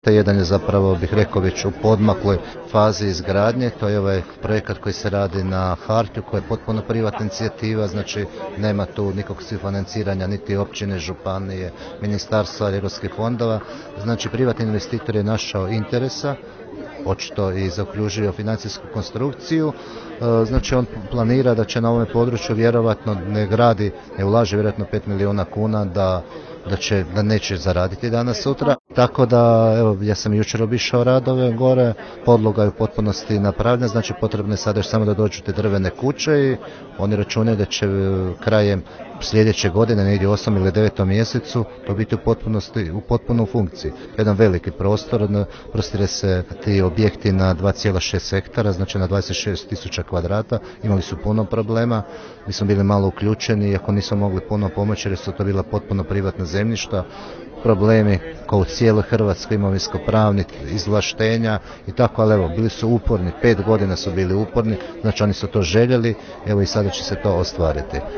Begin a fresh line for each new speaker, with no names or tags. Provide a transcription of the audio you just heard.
Jedan je zapravo, bih rekao, već u podmakloj fazi izgradnje, to je ovaj projekat koji se radi na Hartju, koji je potpuno privatna inicijativa, znači nema tu nikog financiranja, niti općine, županije, ministarstva, europskih fondova, znači privatni investitor je našao interesa, očito i zaokružio financijsku konstrukciju, znači on planira da će na ovome području vjerovatno ne ulaže vjerojatno 5 milijuna kuna da neće zaraditi danas sutra. Tako da, evo, ja sam jučer obišao radove gore, podloga je u potpunosti napravljena, znači potrebno je sada još samo da dođu te drvene kuće i oni računaju da će krajem sljedeće godine, negdje u 8. ili 9. mjesecu, to biti u potpuno funkciji. Jedan veliki prostor, prostire se ti objekti na 2,6 hektara, znači na 26.000 kvadrata, imali su puno problema, mi smo bili malo uključeni, iako nismo mogli puno pomoći jer su to bila potpuno privatna zemljišta, problemi kao u cijeloj Hrvatskoj, imovinsko-pravnih izvlaštenja i tako, ali evo, bili su uporni, 5 godina su bili uporni, znači oni su to željeli, evo i sada će se to ostvariti.